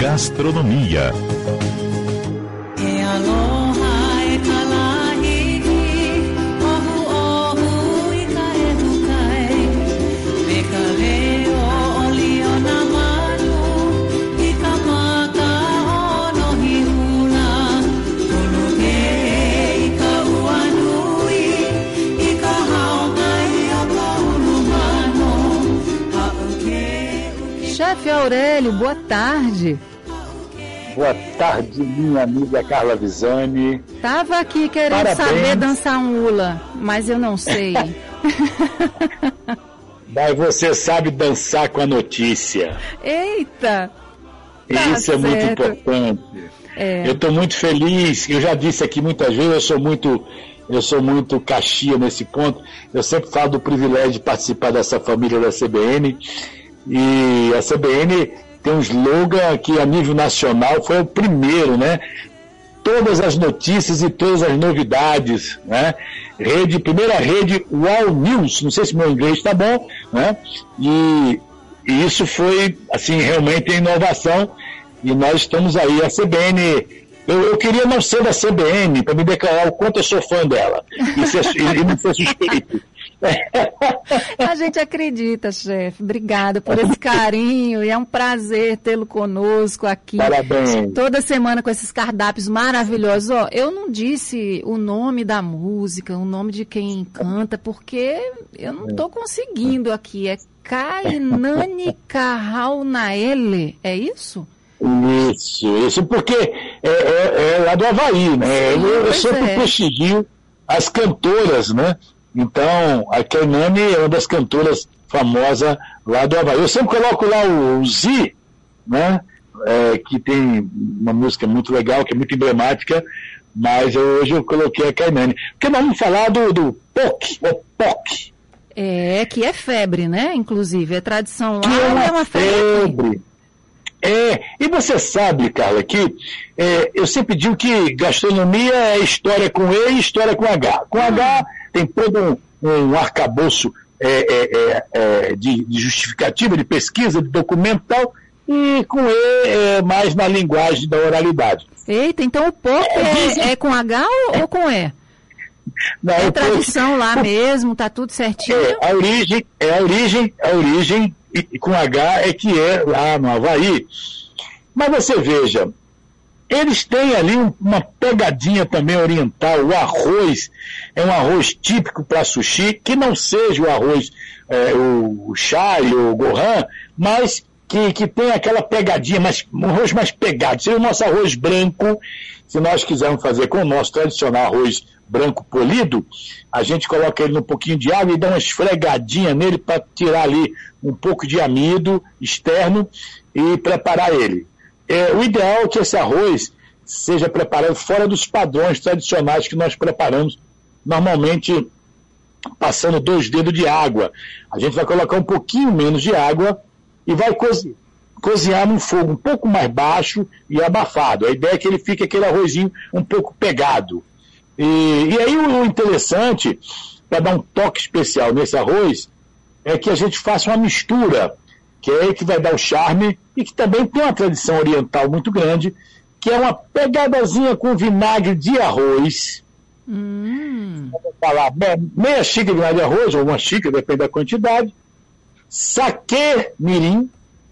gastronomia. Chefe Aurélio, boa tarde. Boa tarde, minha amiga Carla Visani. Tava aqui querendo saber dançar um hula, mas eu não sei. Mas você sabe dançar com a notícia. Eita! Isso é muito importante. Eu estou muito feliz, eu já disse aqui muitas vezes, eu sou muito caxia nesse ponto. Eu sempre falo do privilégio de participar dessa família da CBN. E a CBN tem um slogan que a nível nacional foi o primeiro, né? Todas as notícias e todas as novidades, né? Primeira rede Wow News, não sei se meu inglês está bom, né? E isso foi, assim, realmente inovação, e nós estamos aí, a CBN, eu queria não ser da CBN para me declarar o quanto eu sou fã dela, e não ser suspeito. A gente acredita, chefe. Obrigada por esse carinho e é um prazer tê-lo conosco aqui. Parabéns. Toda semana com esses cardápios maravilhosos. Ó, eu não disse o nome da música, o nome de quem canta, porque eu não estou conseguindo aqui. É Kainani Karaunaele, é isso? Isso, porque é lá do Havaí, né? Sim, eu sempre prestigio as cantoras, né? Então, a Kainani é uma das cantoras famosas lá do Havaí. Eu sempre coloco lá o Zi, né? Que tem uma música muito legal, que é muito emblemática, mas hoje eu coloquei a Kainani. Porque nós vamos falar do POC, o POC. Que é febre, né? Inclusive, é tradição lá, é uma febre. E você sabe, Carla, que eu sempre digo que gastronomia é história com E e história com H. Com H tem todo um arcabouço de justificativa, de pesquisa, de documental, e com E é mais na linguagem da oralidade. Eita, então o POC é com H ou com E? Não, é tradição lá mesmo, tá tudo certinho? A origem, e com H é que é lá no Havaí. Mas você veja, eles têm ali uma pegadinha também oriental. O arroz é um arroz típico para sushi, que não seja o arroz, o chai ou o gohan, mas que tem aquela pegadinha, um arroz mais pegado. Seria o nosso arroz branco. Se nós quisermos fazer com o nosso tradicional arroz branco polido, a gente coloca ele num pouquinho de água e dá uma esfregadinha nele para tirar ali um pouco de amido externo e preparar ele. O ideal é que esse arroz seja preparado fora dos padrões tradicionais que nós preparamos, normalmente passando 2 dedos de água. A gente vai colocar um pouquinho menos de água e vai cozinhar num fogo um pouco mais baixo e abafado. A ideia é que ele fique aquele arrozinho um pouco pegado. E aí o interessante, para dar um toque especial nesse arroz, é que a gente faça uma mistura, que é aí que vai dar o charme, e que também tem uma tradição oriental muito grande, que é uma pegadazinha com vinagre de arroz. Vamos falar, meia xícara de vinagre de arroz, ou uma xícara, depende da quantidade. Saquê mirim.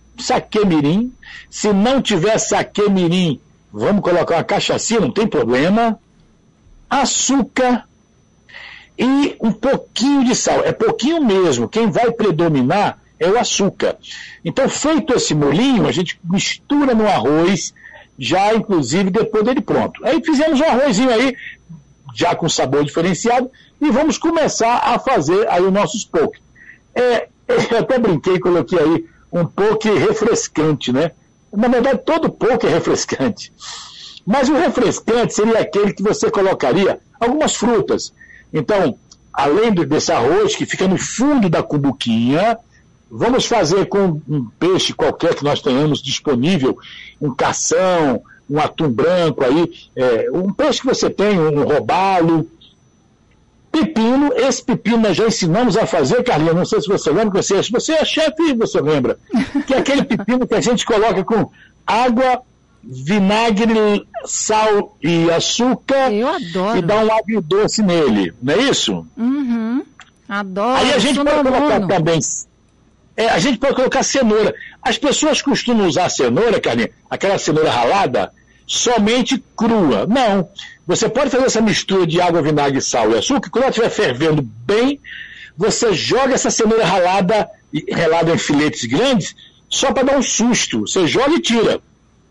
Se não tiver saquê mirim, vamos colocar uma cachaça, não tem problema. Açúcar e um pouquinho de sal. É pouquinho mesmo. Quem vai predominar é o açúcar. Então, feito esse molinho, a gente mistura no arroz, já inclusive depois dele pronto. Aí fizemos um arrozinho aí, já com sabor diferenciado, e vamos começar a fazer aí os nossos poke. Eu até brinquei, coloquei aí um poke refrescante, né? Na verdade, todo poke é refrescante. Mas o refrescante seria aquele que você colocaria algumas frutas. Então, além desse arroz que fica no fundo da cumbuquinha, vamos fazer com um peixe qualquer que nós tenhamos disponível, um cação, um atum branco aí, um peixe que você tem, um robalo, pepino. Esse pepino nós já ensinamos a fazer, Carlinha, não sei se você lembra, se você é chefe, você lembra, que é aquele pepino que a gente coloca com água, vinagre, sal e açúcar. Eu adoro. E dá um agridoce nele, não é isso? Uhum. Adoro. Aí a gente pode colocar também... a gente pode colocar cenoura. As pessoas costumam usar cenoura, Carlinhos, aquela cenoura ralada, somente crua. Não. Você pode fazer essa mistura de água, vinagre, sal e açúcar, quando ela estiver fervendo bem, você joga essa cenoura ralada em filetes grandes, só para dar um susto. Você joga e tira.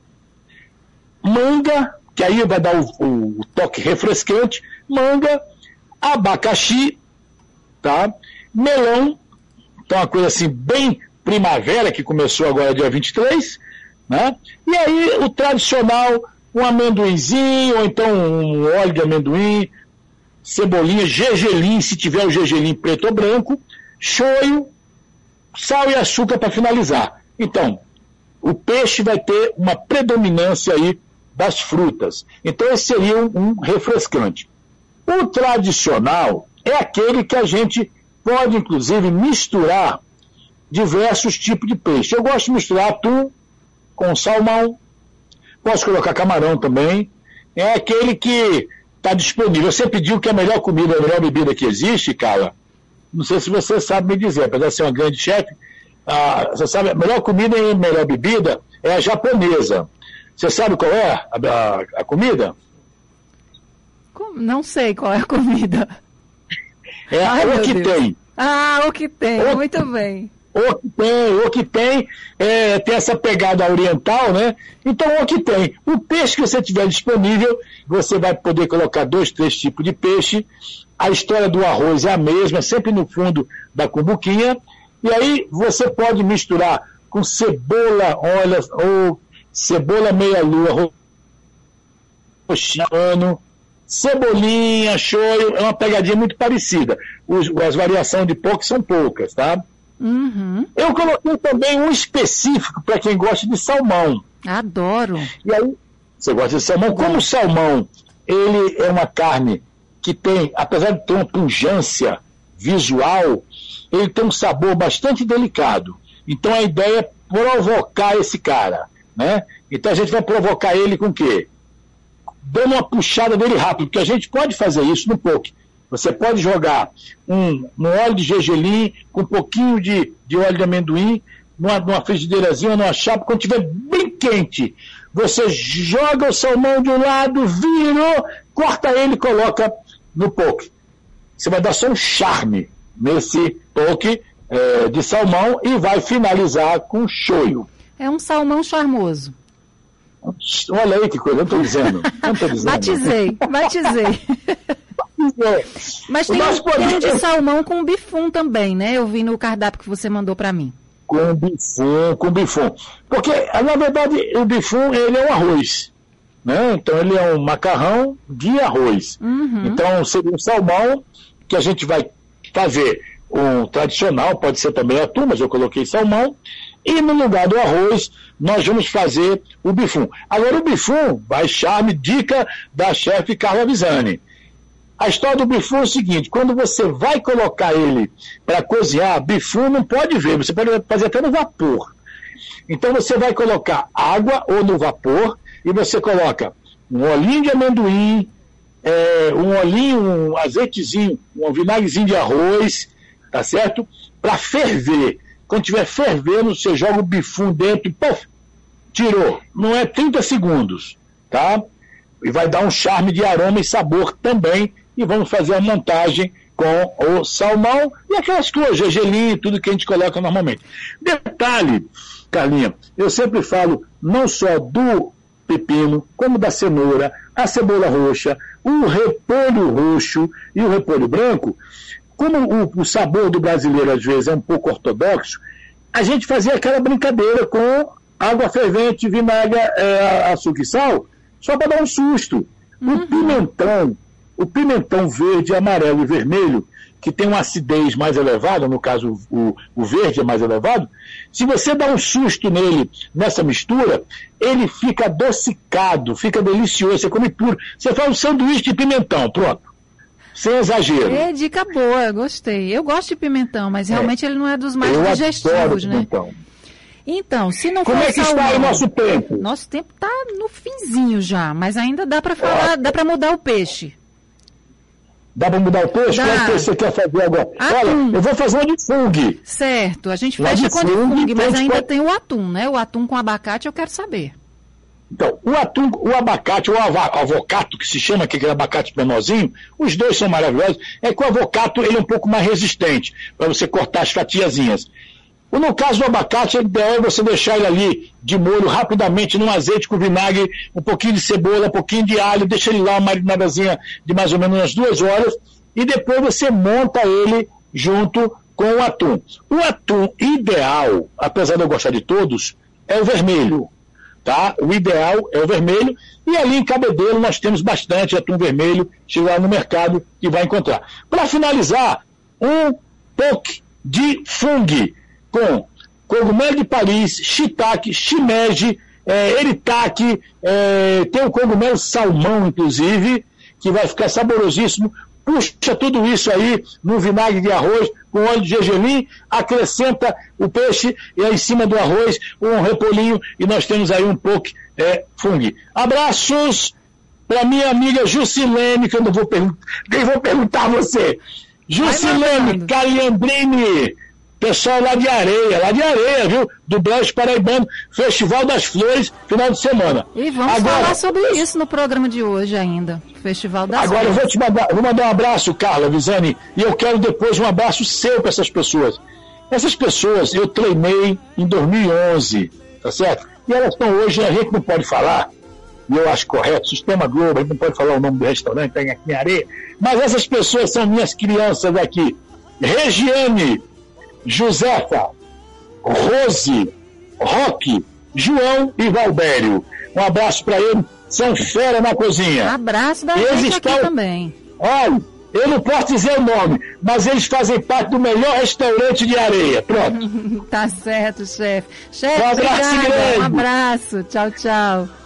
Manga, que aí vai dar o toque refrescante. Manga, abacaxi, tá? Melão, então uma coisa assim bem primavera, que começou agora dia 23, né? E aí o tradicional, um amendoinzinho, ou então um óleo de amendoim, cebolinha, gergelim, se tiver o gergelim preto ou branco, shoyu, sal e açúcar para finalizar. Então, o peixe vai ter uma predominância aí das frutas. Então, esse seria um refrescante. O tradicional é aquele que a gente pode, inclusive, misturar diversos tipos de peixe. Eu gosto de misturar atum com salmão, posso colocar camarão também. É aquele que está disponível. Você pediu que a melhor comida, a melhor bebida que existe, Carla, não sei se você sabe me dizer, apesar de ser uma grande chefe, você sabe, a melhor comida e a melhor bebida é a japonesa. Você sabe qual é a comida? Não sei qual é a comida. É o que tem. Ah, o que tem, muito bem. O que tem tem essa pegada oriental, né? Então, o que tem. O peixe que você tiver disponível, você vai poder colocar 2, 3 tipos de peixe. A história do arroz é a mesma, sempre no fundo da cumbuquinha. E aí você pode misturar com cebola, olha, ou cebola meia-lua, roxano, cebolinha, shoyu, é uma pegadinha muito parecida. As variações de pouco são poucas, tá? Uhum. Eu coloquei também um específico para quem gosta de salmão. Adoro. E aí, você gosta de salmão? Como o salmão, ele é uma carne que tem, apesar de ter uma pungência visual, ele tem um sabor bastante delicado. Então a ideia é provocar esse cara, né? Então a gente vai provocar ele com o quê? Dando uma puxada dele rápido, porque a gente pode fazer isso no poke. Você pode jogar um óleo de gergelim com um pouquinho de óleo de amendoim numa frigideirazinha, numa chapa, quando estiver bem quente. Você joga o salmão de um lado, virou, corta ele e coloca no poke. Você vai dar só um charme nesse poke de salmão e vai finalizar com shoyu. É um salmão charmoso. Olha aí que coisa, eu não estou dizendo. Batizei. Mas tem um de salmão com bifum também, né? Eu vi no cardápio que você mandou para mim. Com bifum. Porque, na verdade, o bifum, ele é um arroz. Né? Então, ele é um macarrão de arroz. Uhum. Então, seria um salmão que a gente vai fazer um tradicional, pode ser também atum, mas eu coloquei salmão. E no lugar do arroz, nós vamos fazer o bifum. Agora, o bifum vai charme, dica da chefe Carla Visani. A história do bifum é o seguinte: quando você vai colocar ele para cozinhar, bifum não pode ver, você pode fazer até no vapor. Então você vai colocar água ou no vapor e você coloca um olhinho de amendoim, um azeitezinho, um vinagrezinho de arroz, tá certo? Para ferver. Quando estiver fervendo, você joga o bifum dentro e puff, tirou. Não é 30 segundos, tá? E vai dar um charme de aroma e sabor também. E vamos fazer a montagem com o salmão e aquelas coisas, gergelim, tudo que a gente coloca normalmente. Detalhe, Carlinha, eu sempre falo não só do pepino, como da cenoura, a cebola roxa, o repolho roxo e o repolho branco. Como o sabor do brasileiro às vezes é um pouco ortodoxo, a gente fazia aquela brincadeira com água fervente, vinagre, açúcar e sal, só para dar um susto. Uhum. O pimentão verde, amarelo e vermelho, que tem uma acidez mais elevada, no caso o verde é mais elevado, se você dá um susto nele, nessa mistura, ele fica adocicado, fica delicioso, você come puro. Você faz um sanduíche de pimentão, pronto. Sem exagero. É dica boa, gostei. Eu gosto de pimentão, mas realmente ele não é dos mais digestivos, né? Então, se não Como for é que está o nosso tempo? Nosso tempo está no finzinho já, mas ainda dá para falar, dá para mudar o peixe. Dá para mudar o peixe? Qual peixe você quer fazer agora? Olha, eu vou fazer um de fungo. Certo, a gente fecha com o de fungo, mas ainda tem o atum, né? O atum com abacate eu quero saber. Então, o atum, o abacate, ou o avocato, que se chama, que é aquele abacate menorzinho, os dois são maravilhosos. É que o avocato ele é um pouco mais resistente, para você cortar as fatiazinhas. No caso do abacate, o ideal é você deixar ele ali de molho rapidamente num azeite com vinagre, um pouquinho de cebola, um pouquinho de alho, deixa ele lá uma marinadazinha de mais ou menos umas 2 horas, e depois você monta ele junto com o atum. O atum ideal, apesar de eu gostar de todos, é o vermelho. Tá? O ideal é o vermelho, e ali em Cabedelo nós temos bastante atum vermelho, chega lá no mercado e vai encontrar. Para finalizar, um poke de fungo com cogumelo de Paris, shiitake, shimeji, eritake, tem o cogumelo salmão, inclusive, que vai ficar saborosíssimo. Puxa tudo isso aí no vinagre de arroz com óleo de gergelim, acrescenta o peixe e aí em cima do arroz um repolhinho e nós temos aí um pouco fungo. Abraços para minha amiga Jusilene, que eu não vou perguntar, nem vou perguntar a você. Jusilene Caliandrini, pessoal lá de Areia, viu? Do Brejo Paraibano, Festival das Flores, final de semana. E vamos falar sobre isso no programa de hoje ainda, Festival das Flores. Agora eu vou mandar um abraço, Carla Visani, e eu quero depois um abraço seu para essas pessoas. Essas pessoas eu treinei em 2011, tá certo? E elas estão hoje, a gente não pode falar, e eu acho correto, Sistema Globo, a gente não pode falar o nome do restaurante, tem aqui em Areia, mas essas pessoas são minhas crianças aqui. Regiane, Josefa, Rose, Roque, João e Valbério. Um abraço para eles, são fera na cozinha. Abraço da gente aqui também. Olha, eu não posso dizer o nome, mas eles fazem parte do melhor restaurante de Areia. Pronto. Tá certo, chefe. Chefe, um abraço grande. Um abraço. Tchau, tchau.